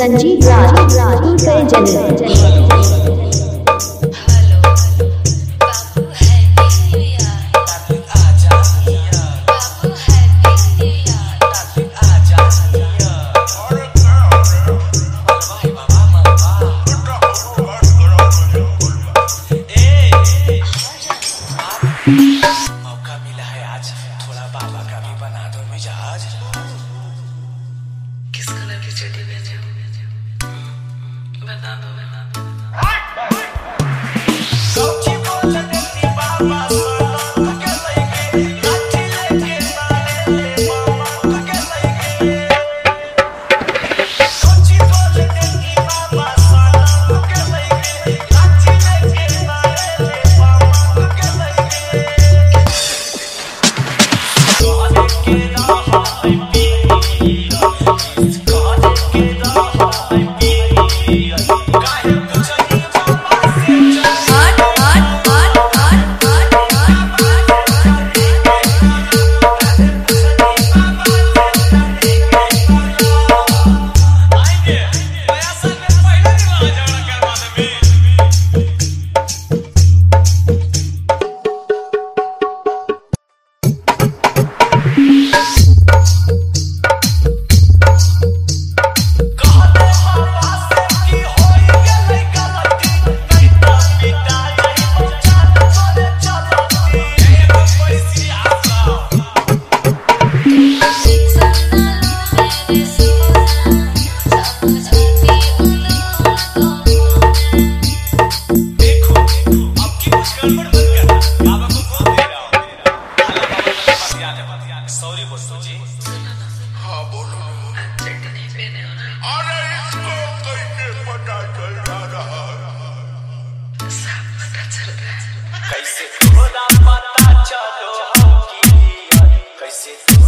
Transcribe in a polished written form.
संजीव राज कई जन मौका मिला है आज, थोड़ा बाबा का भी बना दो मिजाज। किस कलर की चड्डी पहने हो? बता दो। सॉरी बोलो जी। हाँ बोलो। चड्डी नहीं पहने हो ना? अरे इसको कैसे पता चल रहा है? सब पता चल रहा है। कैसे खुदा पता चलो कैसे